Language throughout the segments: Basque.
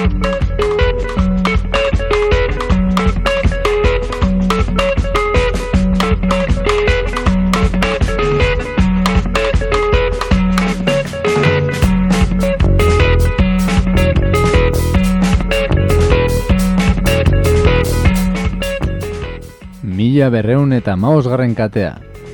Mila berreun eta maosgarren katea.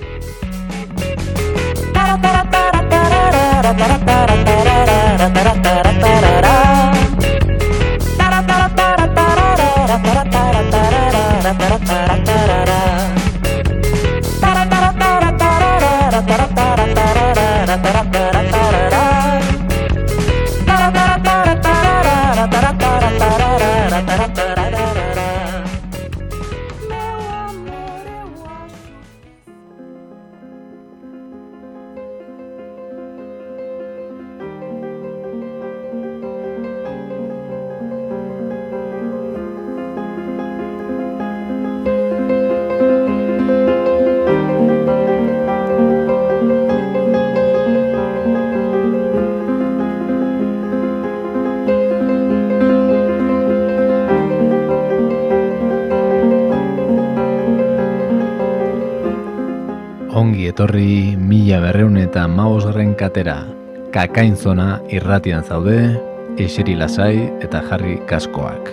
Ongi etorri mila berreun eta maosgarren katera. Kakain zona irratian zaude, eseri lasai eta jarri kaskoak.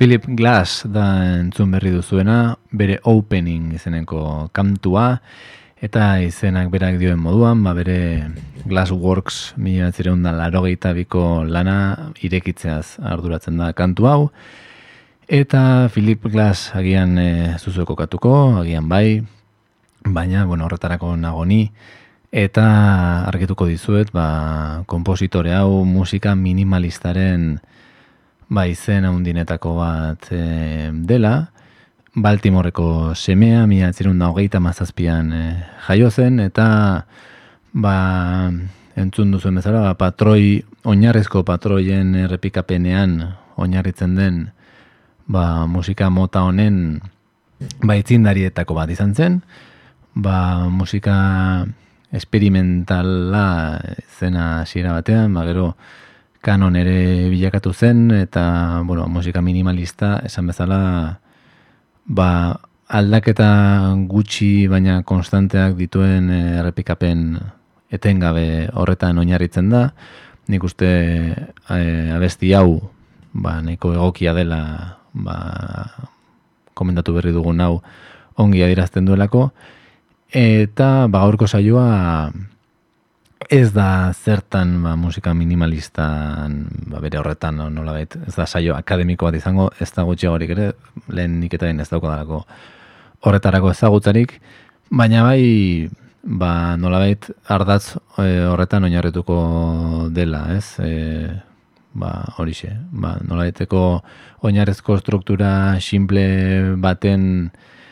Philip Glass da entzun berri duzuena, bere opening izeneko kantua, eta izenak berak dioen moduan, bere Glassworks 1982ko lana irekitzeaz arduratzen da kantu hau, eta Philip Glass agian zuzueko katuko, agian bai, baina horretarako nago ni, eta argituko dizuet, konpositore hau musika minimalistaren izen handinetako bat dela, Baltimoreko semea, 1927an jaio zen, eta entzun duzuen bezala, oinarrizko patroien errepikapenean oinarritzen den musika mota honen itzindarietako bat izan zen, musika esperimentala zena hasiera batean, gero kanon ere bilakatu zen, eta musika minimalista esan bezala aldaketa gutxi baina konstanteak dituen errepikapen etengabe horretan oinarritzen da. Nik uste abesti hau nahiko egokia dela komentatu berri dugun hau ongi adierazten duelako, eta gaurko saioa ez da zertan musika minimalistan bere horretan nolabait, ez da saio akademiko bat izango, ez da gutxiagorik ere, lehen nik eta ez daukadalako horretarako ezagutzarik, baina nolabait ardatz horretan oinarrituko dela, ez? Horixe, nolabaiteko oinarrezko struktura simple baten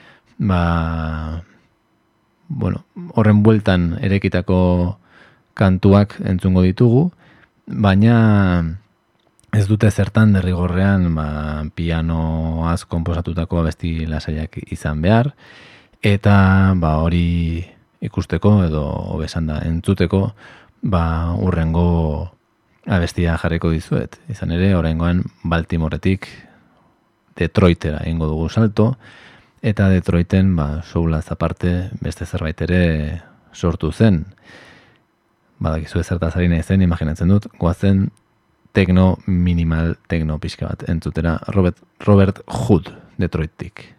horren bueltan erekitako kantuak entzungo ditugu, baina ez dute zertan derrigorrean pianoaz konposatutako abesti lasaiak izan behar, eta hori ikusteko edo hobesan da entzuteko urrengo abestia jarriko dizuet. Izan ere, oraingoan Baltimoretik Detroitera ingo dugu salto, eta Detroiten soulaz aparte beste zerbait ere sortu zen. Badakizu ezertaz ari nahi zen, imaginatzen dut, goazen minimal tekno pixka bat entzutera Robert Hood Detroitik.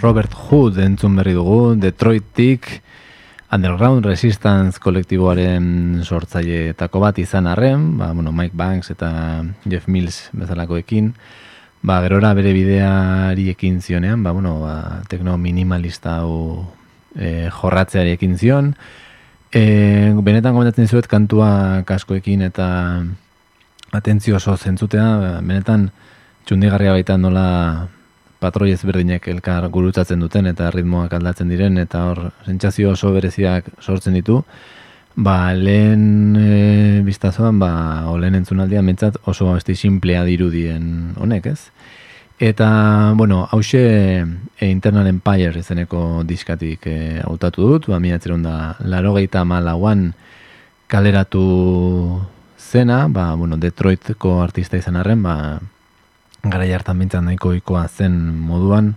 Robert Hood entzun berri dugu, Detroitik, Underground Resistance kolektiboaren sortzaileetako bat izan arren, Mike Banks eta Jeff Mills bezalakoekin, gerora bere bideari ekin zionean, tekno minimalista hau jorratzeari ekin zion. Benetan komentatzen zuet kantua kaskoekin eta atentzio oso zentzutea, benetan txundigarria baita nola patroi ezberdinek elkar gurutzatzen duten eta ritmoak aldatzen diren eta hor sentsazio oso bereziak sortzen ditu. Lehen biztazoan, lehen entzunaldian mentzat oso abesti simplea dirudien honek, ez? Eta, hause Internal Empire izeneko diskatik hautatu dut, 1984an kaleratu zena, Detroitko artista izan arren, garai hartan bintzan nahiko ikoa zen moduan,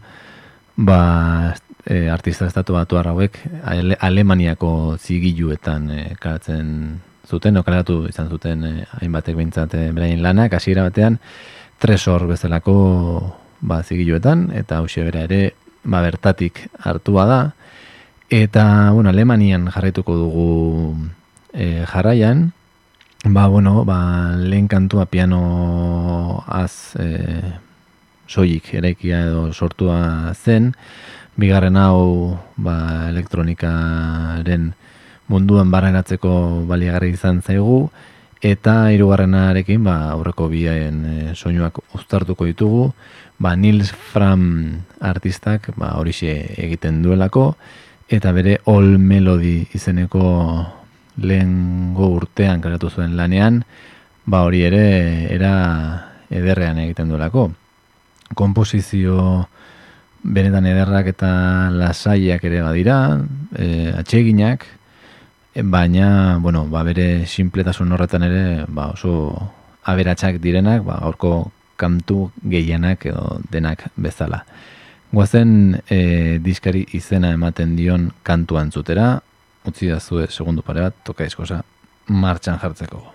artista estatu batuar hauek Alemaniako zigiluetan kalatzen zuten, kaleratu izan zuten hainbatek bintzat beraien lanak, hasiera batean Tresor bezalako zigiluetan, eta hauxe bera ere bertatik hartua da, eta Alemanian jarraituko dugu jarraian, lehen kantua pianoaz soilik eraikia edo sortua zen, bigarren hau elektronikaren munduan barreratzeko baliagarri izan zaigu, eta hirugarrenarekin aurreko bien soinuak uztartuko ditugu, Nils Fram artistak horixe egiten duelako, eta bere All Melody izeneko lehengo urtean kaleratu zuen lanean, hori ere era ederrean egiten duelako. Komposizio benetan ederrak eta lasaiak ere badira, atseginak, baina, bere sinpletasun horretan ere, oso aberatsak direnak, gaurko kantu gehienak edo denak bezala. Goazen diskari izena ematen dion kantu antzutera, utzi da zue segundu pare bat, toka eskosa martxan jartzeko.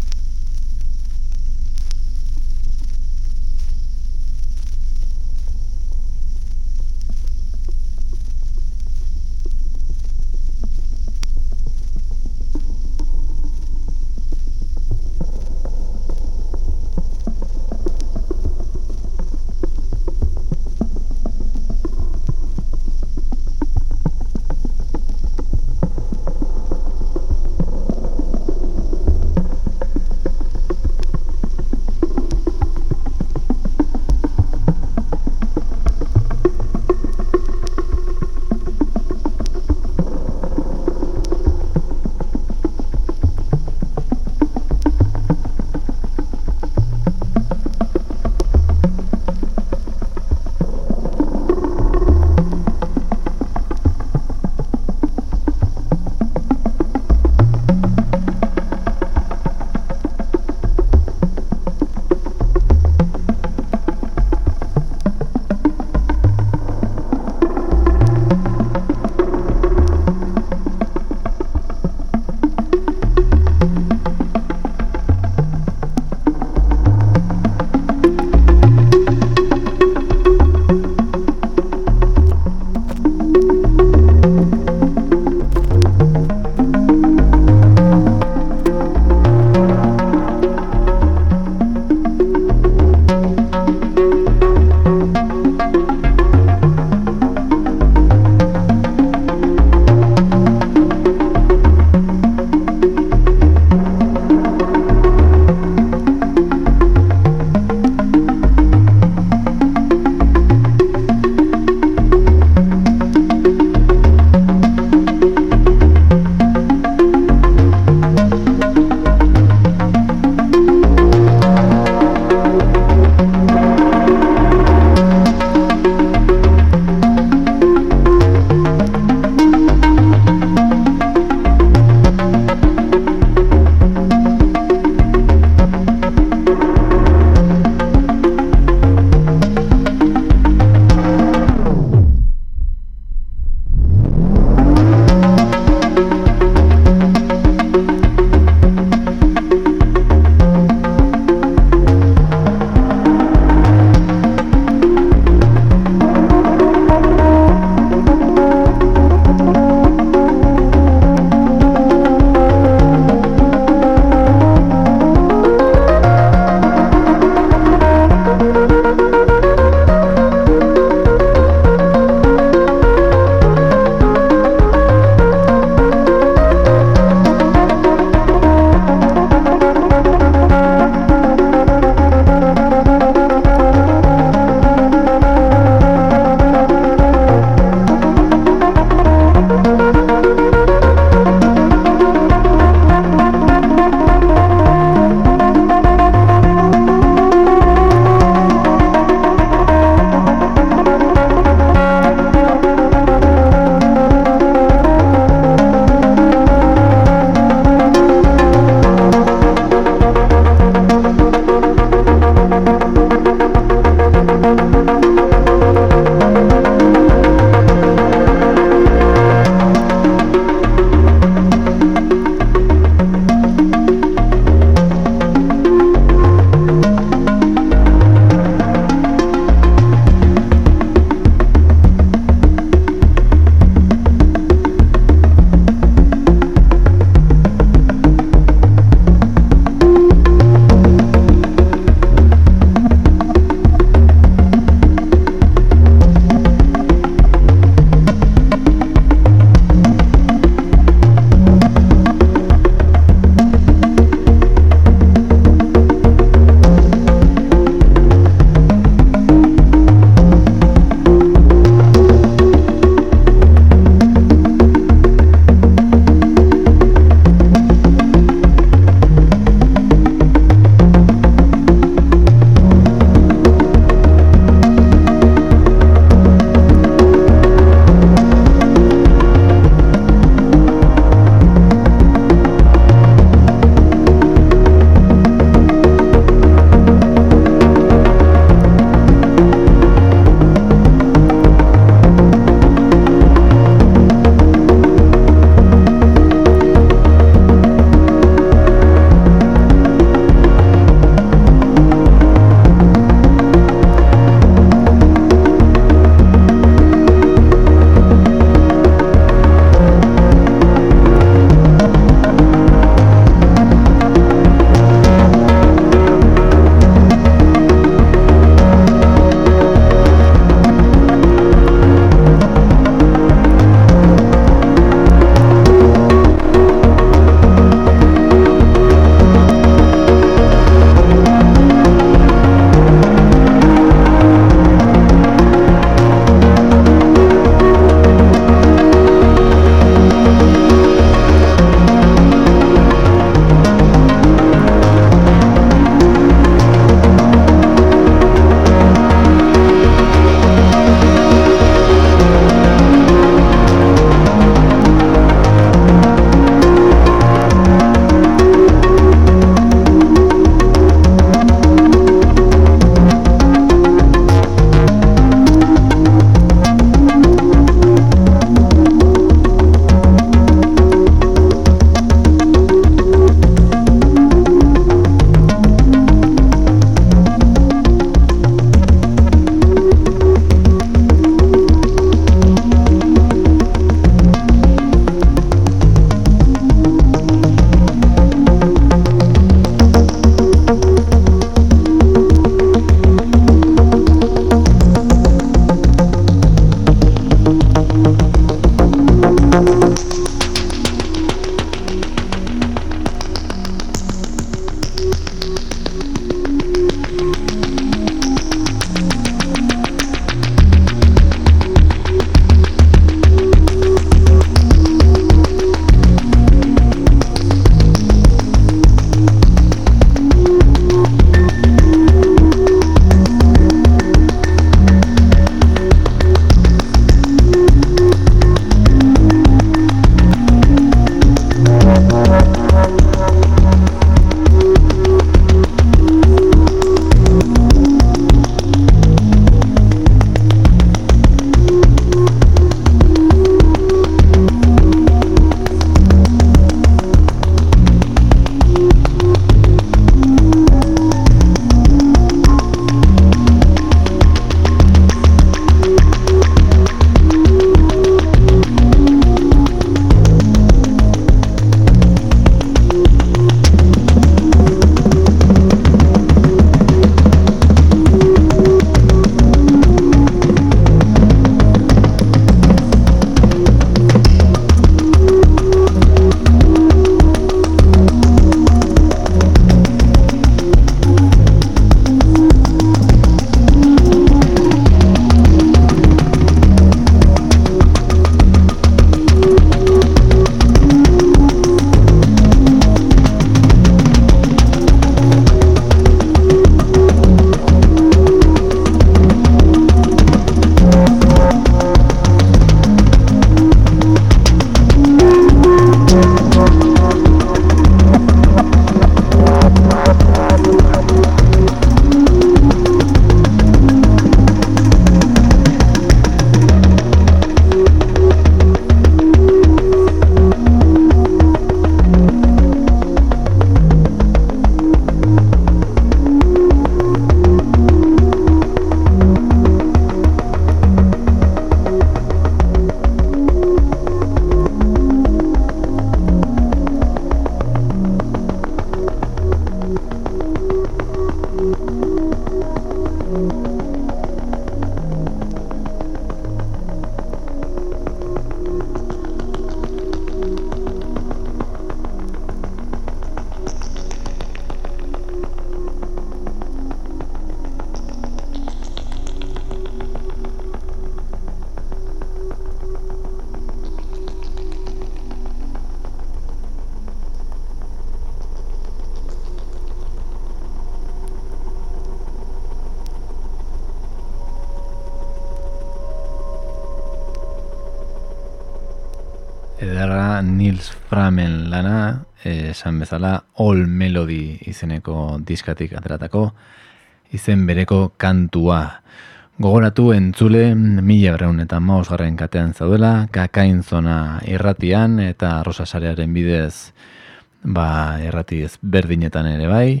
ederra Nils Framen lana, esan bezala All Melody izeneko diskatik ateratako, izen bereko kantua. Gogoratu entzule 1915 katean zaudela, Kakain Zona irratian eta Rosa Sarearen bidez irrati ezberdinetan ere bai,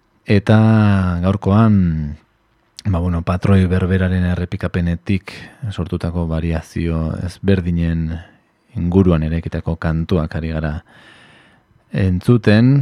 eta gaurkoan patroi berberaren errepikapenetik sortutako variazio ezberdinen inguruan erekitako kantuak ari gara entzuten,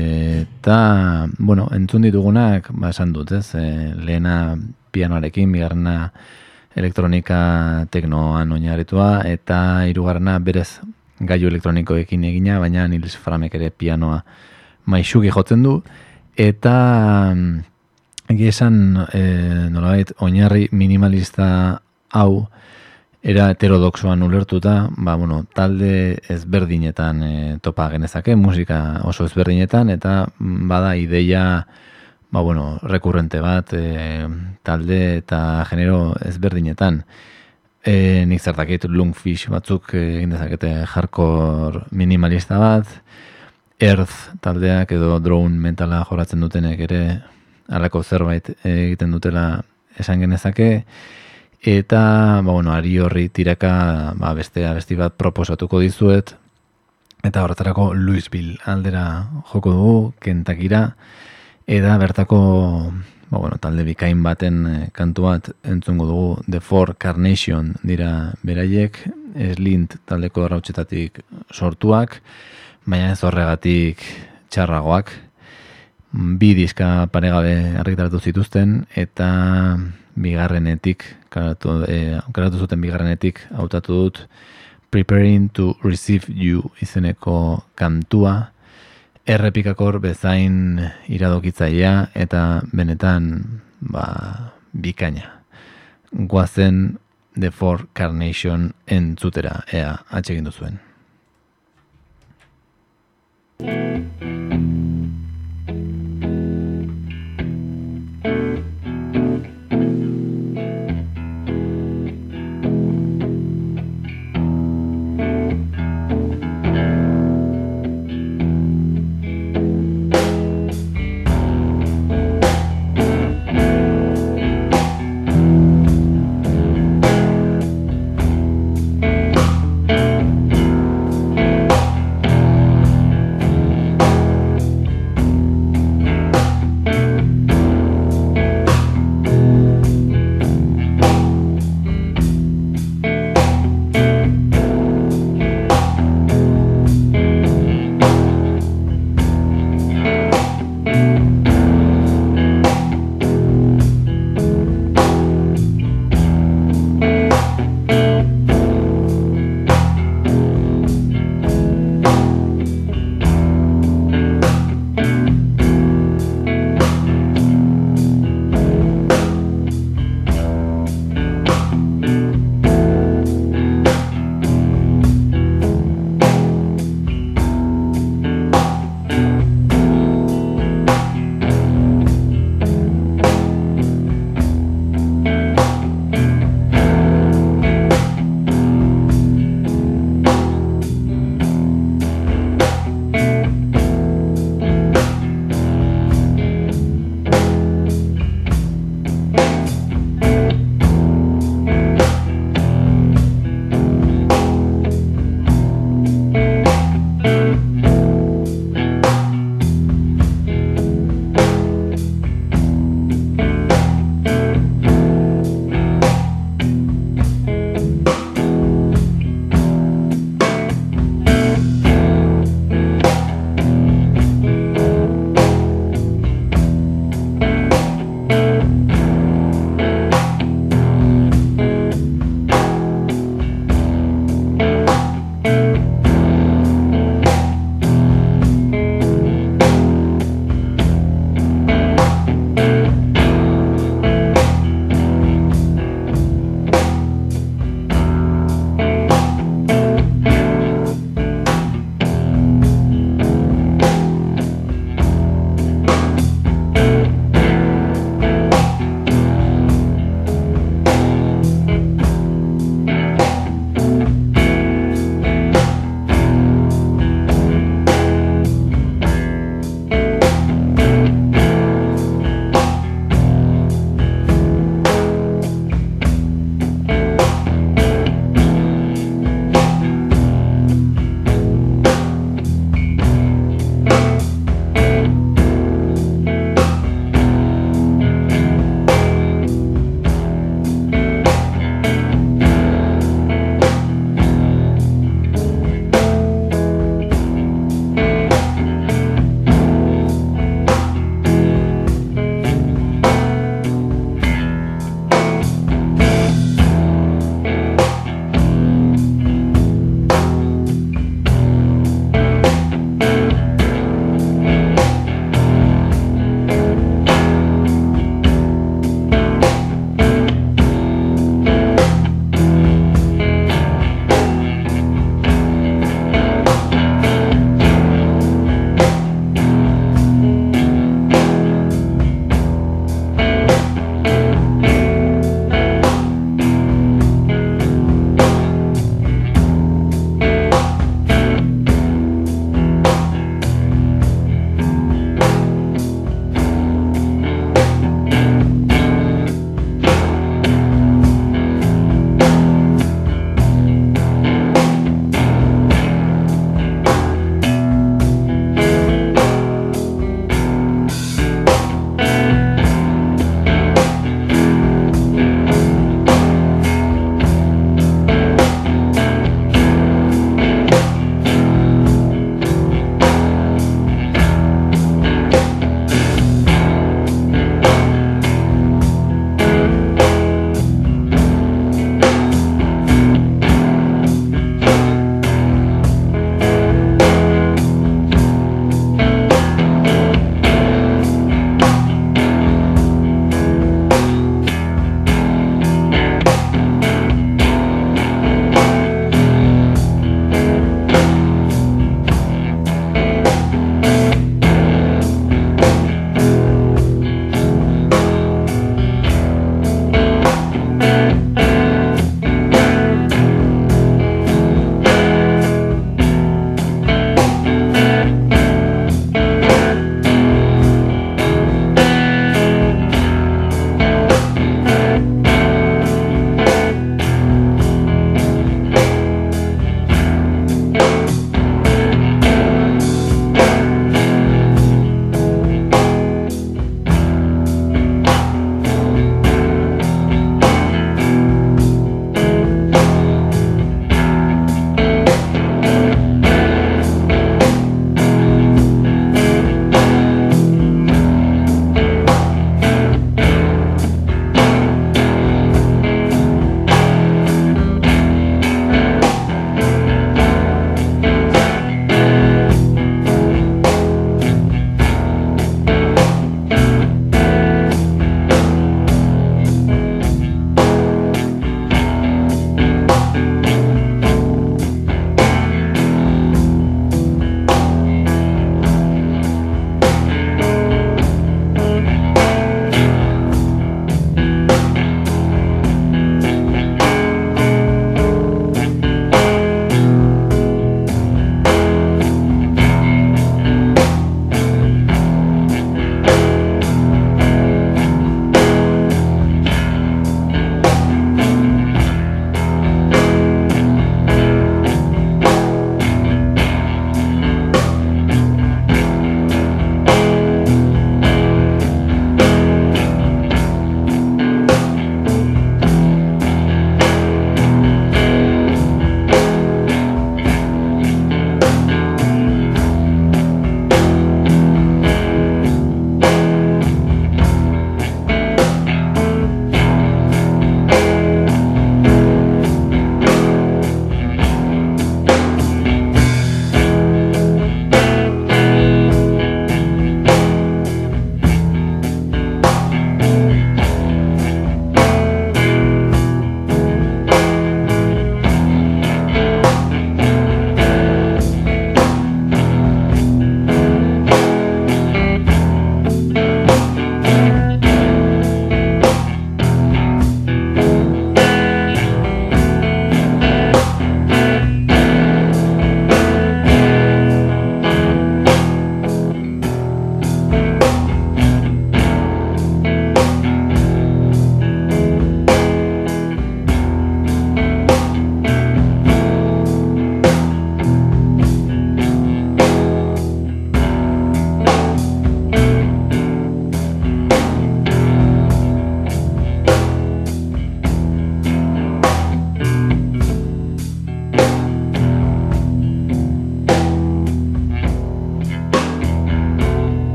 eta entzun ditugunak esan dut, lehena pianoarekin, bigarrena elektronika teknoan oinarritua, eta hirugarrena berez gailu elektronikoekin egina, baina Nils Framek ere pianoa maisuki jotzen du, eta egia esan nolabait oinarri minimalista hau era heterodoxoan ulertuta, talde ezberdinetan topa genezake, musika oso ezberdinetan, eta bada ideia rekurrente bat talde eta genero ezberdinetan. Nik zertakit Lungfish batzuk egin dezakete hardcore minimalista bat, Earth taldeak edo drone mentala joratzen dutenek ere halako zerbait egiten dutela esan genezake, eta ari horri tiraka beste bat proposatuko dizuet, eta horretarako Louisville aldera joko dugu, Kentakira, eta bertako talde bikain baten kantu bat entzungo dugu, The Four Carnation dira beraiek, Slint taldeko arrautzetatik sortuak, baina ez horregatik txarragoak, 2 diska paregabe argitaratu zituzten, eta bigarrenetik, karatu zuten bigarrenetik hautatu dut Preparing to Receive You izeneko kantua, errepikakor bezain iradokitzailea eta benetan bikaina. Goazen The Four Carnation entzutera, ea atsegin duzuen.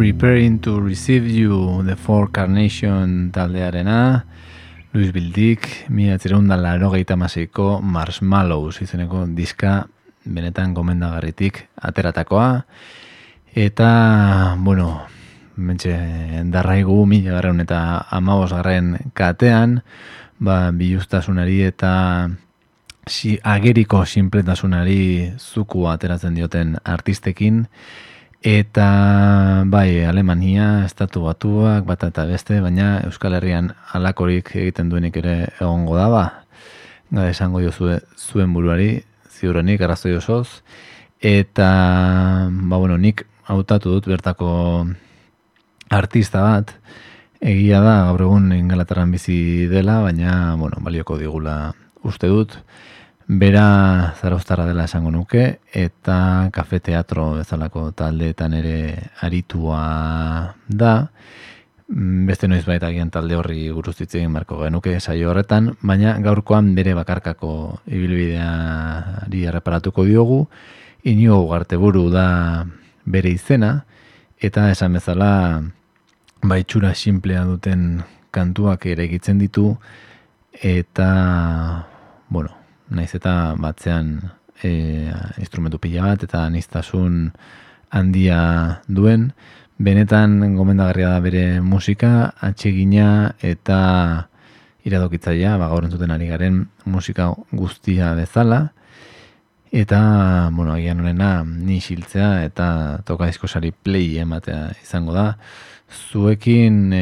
Preparing to Receive You, The Four Carnation taldearena, Luis Bildik, 1986ko Marshmallows izeneko diska benetan gomendagarritik ateratakoa. Eta, bueno, mentxe, darraigu 1915 katean, biluztasunari eta ageriko sinpletasunari zukua ateratzen dioten artistekin, eta bai, Alemania, Estatu Batuak, bata eta beste, baina Euskal Herrian halakorik egiten duenik ere egongo da, esango dio zuen buruari, ziurrenik, arrazoi osoz, eta, bueno, nik hautatu dut bertako artista bat, egia da, gaur egun Ingalaterran bizi dela, baina, bueno, balioko digula uste dut, bera zarauztarra dela esango nuke, eta kafe teatro bezalako taldeetan ere aritua da, beste noiz baita agian talde horri buruz hitz egin beharko genuke saio horretan, baina gaurkoan bere bakarkako ibilbideari erreparatuko diogu, Inigo Ugarteburu da bere izena, eta esan bezala itxura simplea duten kantuak ere egitzen ditu, eta, bueno, naiz eta batzean instrumentu pila bat eta aniztasun handia duen, benetan gomendagarria da bere musika, atsegina eta iradokitzailea, gaur entzuten ari garen musika guztia bezala, eta, bueno, agian honena ni xiltzea eta toka diskosari play ematea izango da. Zuekin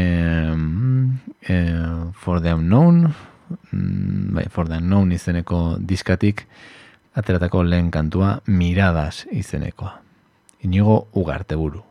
For the Unknown, For the Unknown izeneko diskatik ateratako lehen kantua Miradas izenekoa. Inigo Ugarteburu.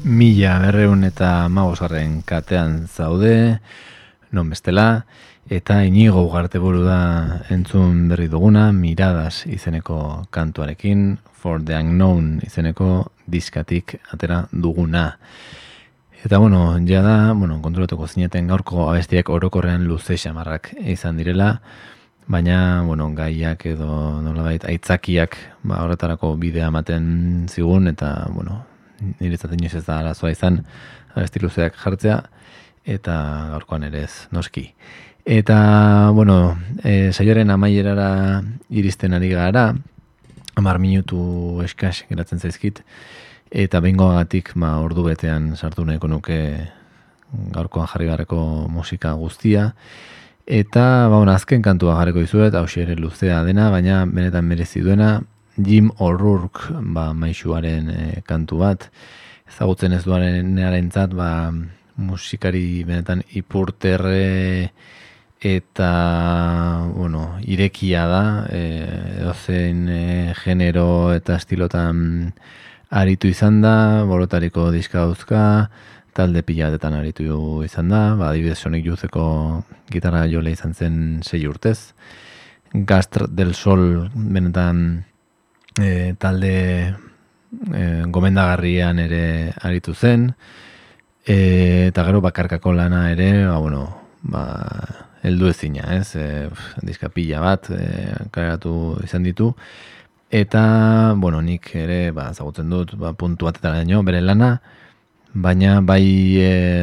1915 katean zaude, non bestela, eta Inigo Ugarte buru da entzun berri duguna, Miradas izeneko kantuarekin, For the Unknown izeneko diskatik atera duguna. Eta, jada, konturatuko zineten gaurko abestiak orokorrean luze xamarrak izan direla, baina, gaiak edo nolabait aitzakiak horretarako bidea ematen zigun, eta, niretzat inoiz ez da arazoa izan abesti luzeak jartzea, eta gaurkoan ere ez, noski. Eta, saioaren amaierara iristen ari gara, 10 minutu eskas geratzen zaizkit, eta behingoagatik ordu betean sartu nahiko nuke gaurkoan jarri garreko musika guztia, eta azken kantua jarriko dizuet, hausi ere luzea dena, baina benetan merezi duena, Jim O'Rourke maisuaren kantu bat, ezagutzen ez duarenarentzat musikari benetan ipurterre eta irekia da, edozein genero eta estilotan aritu izan da, borotariko diska dauzka, talde pilatetan aritu izan da, adibidez Sonic Youtheko gitarra jole izan zen 6 urtez, Gast del Sol benetan talde gomendagarrian ere aritu zen, eta gero bakarkako lana ere, heldu ezina, ez? Diska pila bat karatu izan ditu, eta, nik ere, ezagutzen dut, puntu batetara daño, bere lana, baina bai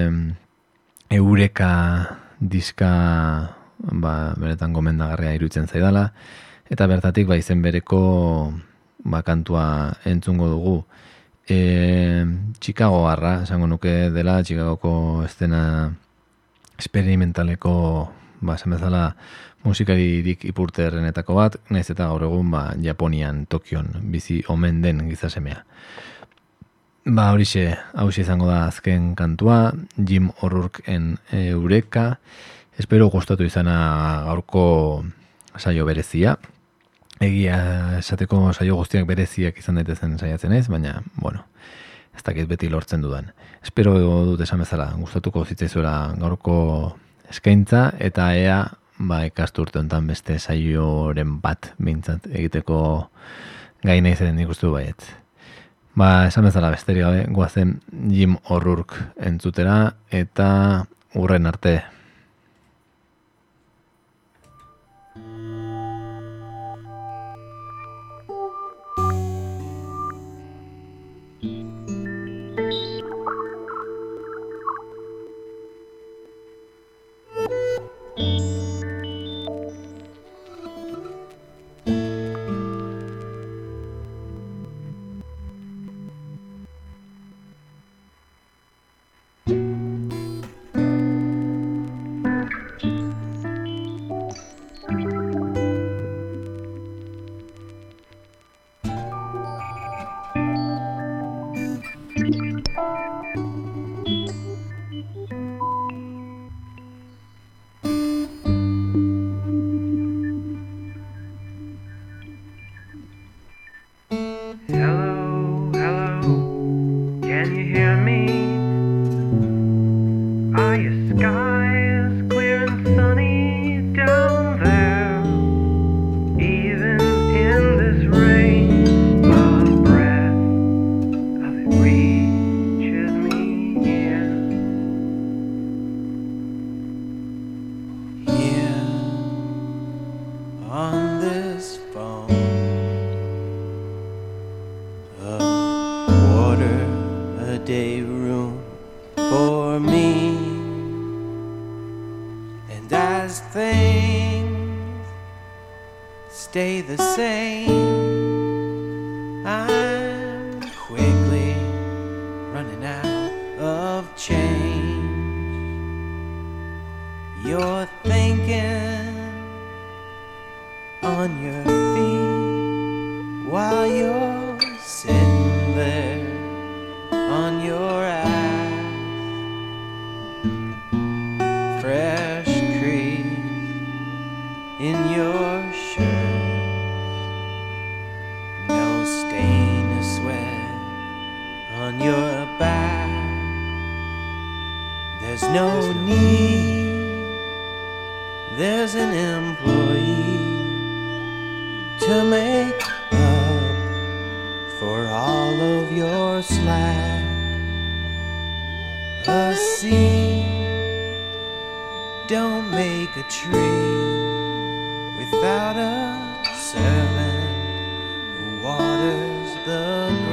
Eureka diska beretan gomendagarria iruditzen zaidala, eta bertatik izen bereko kantua entzungo dugu. Chicago harra, esango nuke dela, Chicagoko estena experimentaleko esan bezala musikaririk ipurterrenetako bat, nahiz eta gaur egun Japonian, Tokion bizi omen den gizasemea. Horixe izango da azken kantua, Jim O'Rourkeen Eureka. Espero gustatu izana gaurko saio berezia. Egia esateko saio guztiak bereziak izan daitezen saiatzen ez, baina, ez dakit beti lortzen dudan. Espero dut esan bezala, gustatuko zitzaizuela gaurko eskaintza, eta ea, ikasturte honetan beste saioren bat mintzat egiteko gai nahi zen ikustu baiet. Esan bezala besteri gabe, goazen Jim O'Rourke entzutera, eta hurren arte. on your back. There's no need, there's an employee to make up for all of your slack. A seed don't make a tree without a servant who waters the grass.